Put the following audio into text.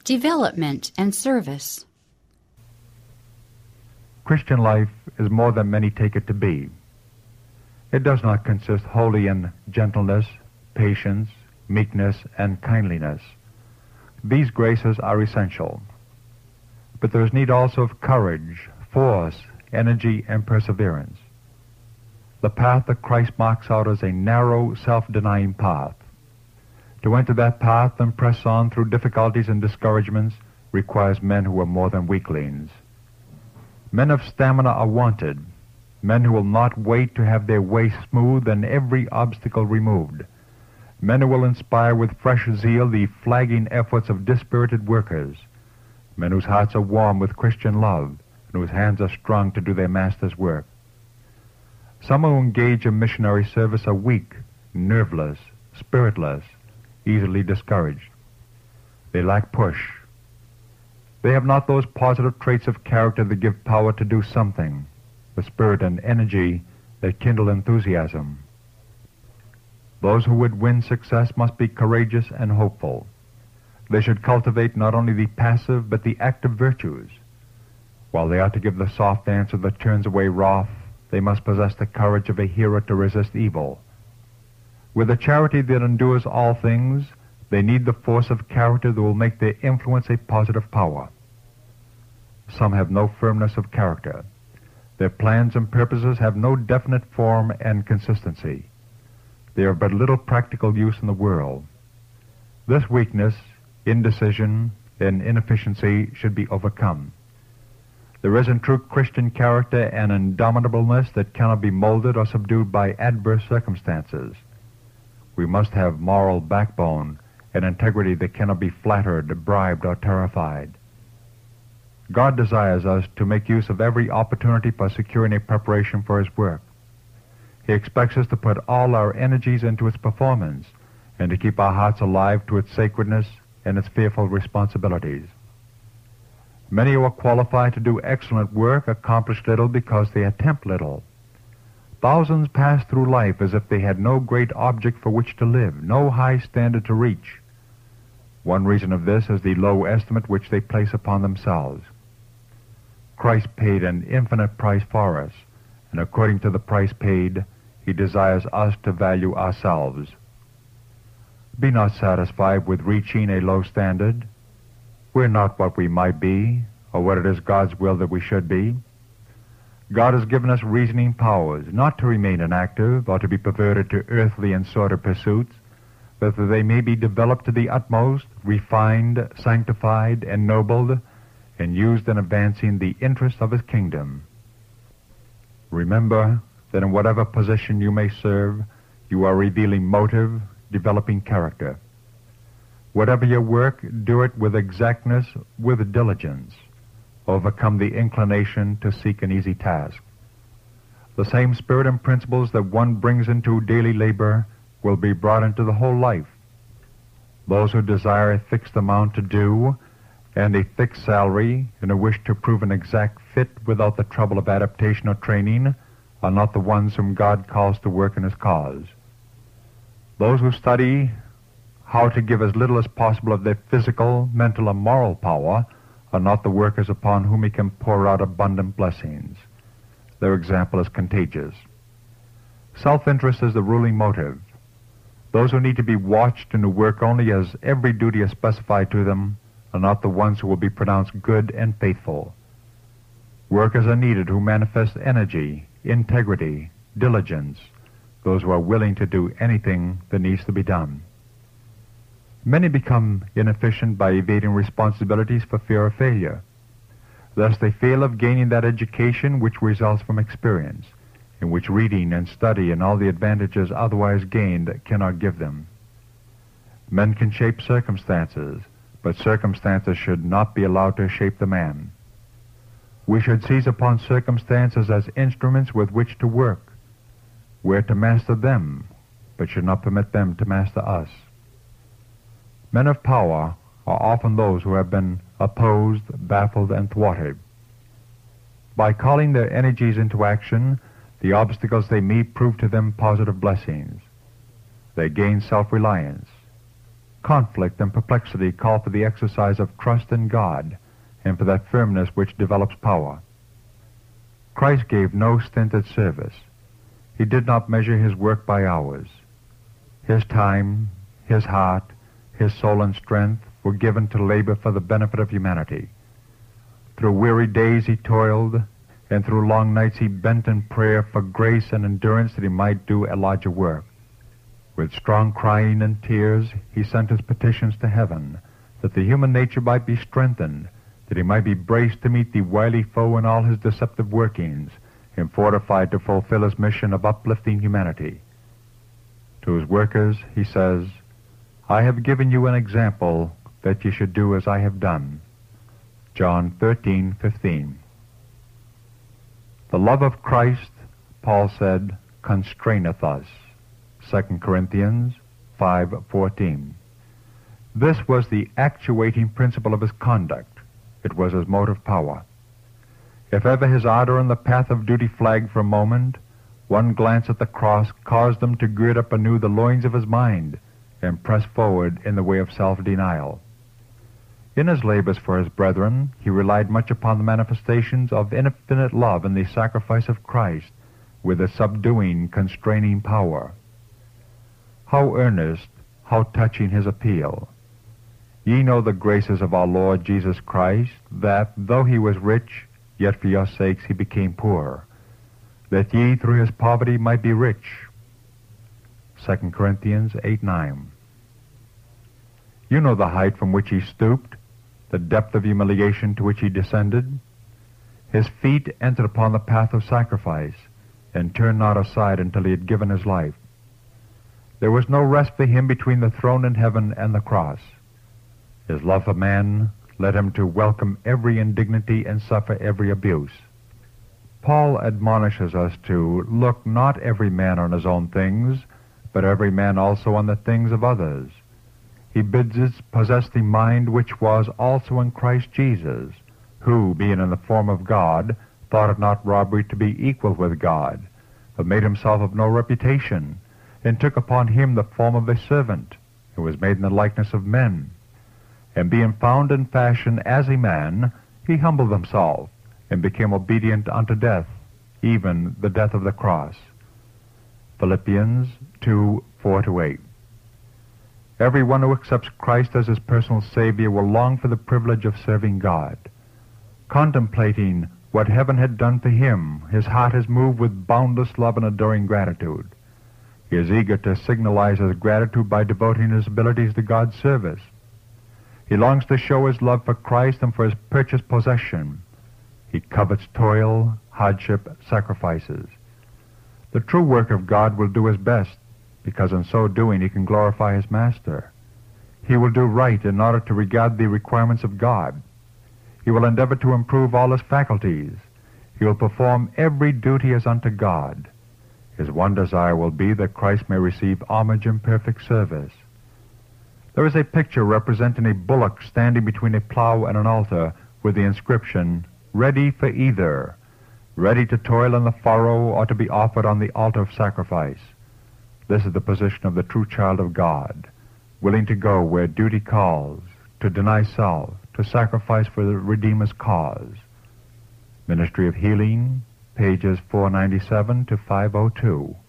Development and service. Christian life is more than many take it to be. It does not consist wholly in gentleness, patience, meekness, and kindliness. These graces are essential. But there is need also of courage, force, energy, and perseverance. The path that Christ marks out is a narrow, self-denying path. To enter that path and press on through difficulties and discouragements requires men who are more than weaklings. Men of stamina are wanted, men who will not wait to have their way smooth and every obstacle removed, men who will inspire with fresh zeal the flagging efforts of dispirited workers, men whose hearts are warm with Christian love and whose hands are strong to do their Master's work. Some who engage in missionary service are weak, nerveless, spiritless, easily discouraged. They lack push. They have not those positive traits of character that give power to do something, the spirit and energy that kindle enthusiasm. Those who would win success must be courageous and hopeful. They should cultivate not only the passive but the active virtues. While they are to give the soft answer that turns away wrath, they must possess the courage of a hero to resist evil. With a charity that endures all things, they need the force of character that will make their influence a positive power. Some have no firmness of character. Their plans and purposes have no definite form and consistency. They are but little practical use in the world. This weakness, indecision, and inefficiency should be overcome. There is in true Christian character an indomitableness that cannot be molded or subdued by adverse circumstances. We must have moral backbone and integrity that cannot be flattered, bribed, or terrified. God desires us to make use of every opportunity for securing a preparation for His work. He expects us to put all our energies into its performance and to keep our hearts alive to its sacredness and its fearful responsibilities. Many who are qualified to do excellent work accomplish little because they attempt little. Thousands pass through life as if they had no great object for which to live, no high standard to reach. One reason of this is the low estimate which they place upon themselves. Christ paid an infinite price for us, and according to the price paid, He desires us to value ourselves. Be not satisfied with reaching a low standard. We're not what we might be, or what it is God's will that we should be. God has given us reasoning powers, not to remain inactive or to be perverted to earthly and sordid pursuits, but that they may be developed to the utmost, refined, sanctified, ennobled, and used in advancing the interests of His kingdom. Remember that in whatever position you may serve, you are revealing motive, developing character. Whatever your work, do it with exactness, with diligence. Overcome the inclination to seek an easy task. The same spirit and principles that one brings into daily labor will be brought into the whole life. Those who desire a fixed amount to do and a fixed salary and a wish to prove an exact fit without the trouble of adaptation or training are not the ones whom God calls to work in His cause. Those who study how to give as little as possible of their physical, mental, and moral power are not the workers upon whom He can pour out abundant blessings. Their example is contagious. Self-interest is the ruling motive. Those who need to be watched and who work only as every duty is specified to them are not the ones who will be pronounced good and faithful. Workers are needed who manifest energy, integrity, diligence, those who are willing to do anything that needs to be done. Many become inefficient by evading responsibilities for fear of failure. Thus they fail of gaining that education which results from experience, in which reading and study and all the advantages otherwise gained cannot give them. Men can shape circumstances, but circumstances should not be allowed to shape the man. We should seize upon circumstances as instruments with which to work. We are to master them, but should not permit them to master us. Men of power are often those who have been opposed, baffled, and thwarted. By calling their energies into action, the obstacles they meet prove to them positive blessings. They gain self-reliance. Conflict and perplexity call for the exercise of trust in God and for that firmness which develops power. Christ gave no stinted service. He did not measure his work by hours. His time, his heart, his soul and strength were given to labor for the benefit of humanity. Through weary days he toiled, and through long nights he bent in prayer for grace and endurance that he might do a larger work. With strong crying and tears he sent his petitions to heaven, that the human nature might be strengthened, that he might be braced to meet the wily foe in all his deceptive workings, and fortified to fulfill his mission of uplifting humanity. To his workers he says, "I have given you an example that ye should do as I have done." John 13:15. The love of Christ, Paul said, constraineth us. 2 Corinthians 5:14. This was the actuating principle of his conduct. It was his motive power. If ever his ardor in the path of duty flagged for a moment, one glance at the cross caused him to gird up anew the loins of his mind and press forward in the way of self-denial. In his labors for his brethren, he relied much upon the manifestations of infinite love in the sacrifice of Christ, with a subduing, constraining power. How earnest, how touching his appeal! Ye know the graces of our Lord Jesus Christ, that, though he was rich, yet for your sakes he became poor, that ye through his poverty might be rich. 2 Corinthians 8:9. You know the height from which he stooped, the depth of humiliation to which he descended. His feet entered upon the path of sacrifice, and turned not aside until he had given his life. There was no rest for him between the throne in heaven and the cross. His love for man led him to welcome every indignity and suffer every abuse. Paul admonishes us to look not every man on his own things, but every man also on the things of others. He bids us possess the mind which was also in Christ Jesus, who, being in the form of God, thought it not robbery to be equal with God, but made himself of no reputation, and took upon him the form of a servant, and was made in the likeness of men. And being found in fashion as a man, he humbled himself, and became obedient unto death, even the death of the cross. Philippians 2:4-8. Everyone who accepts Christ as his personal Savior will long for the privilege of serving God. Contemplating what heaven had done for him, his heart is moved with boundless love and adoring gratitude. He is eager to signalize his gratitude by devoting his abilities to God's service. He longs to show his love for Christ and for his purchased possession. He covets toil, hardship, sacrifices. The true work of God will do his best, because in so doing he can glorify his Master. He will do right in order to regard the requirements of God. He will endeavor to improve all his faculties. He will perform every duty as unto God. His one desire will be that Christ may receive homage and perfect service. There is a picture representing a bullock standing between a plow and an altar with the inscription, "Ready for either," ready to toil in the furrow or to be offered on the altar of sacrifice. This is the position of the true child of God, willing to go where duty calls, to deny self, to sacrifice for the Redeemer's cause. Ministry of Healing, pages 497 to 502.